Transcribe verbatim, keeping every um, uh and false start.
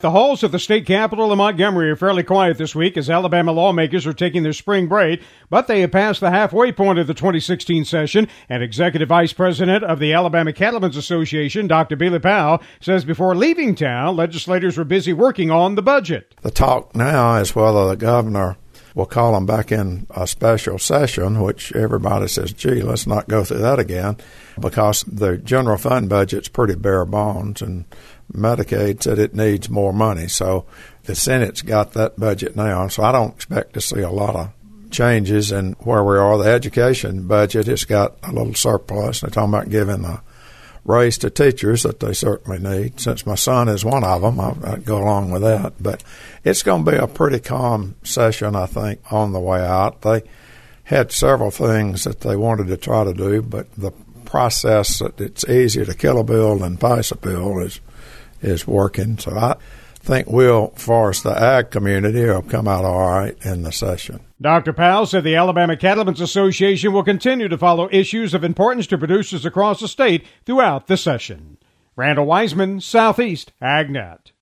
The halls of the state capitol in Montgomery are fairly quiet this week as Alabama lawmakers are taking their spring break, but they have passed the halfway point of the twenty sixteen session, and Executive Vice President of the Alabama Cattlemen's Association, Doctor Billy Powell, says before leaving town, legislators were busy working on the budget. The talk now is whether the governor will call them back in a special session, which everybody says, gee, let's not go through that again, because the general fund budget's pretty bare bones, and Medicaid said it needs more money. So the Senate's got that budget now, so I don't expect to see a lot of changes in where we are. The education budget has got a little surplus. They're talking about giving a raise to teachers that they certainly need. Since my son is one of them, I'll, I'll go along with that. But it's going to be a pretty calm session, I think, on the way out. They had several things that they wanted to try to do, but the process that it's easier to kill a bill than pass a bill is is working. So I think we'll, as far as the ag community, will come out all right in the session. Doctor Powell said the Alabama Cattlemen's Association will continue to follow issues of importance to producers across the state throughout the session. Randall Wiseman, Southeast AgNet.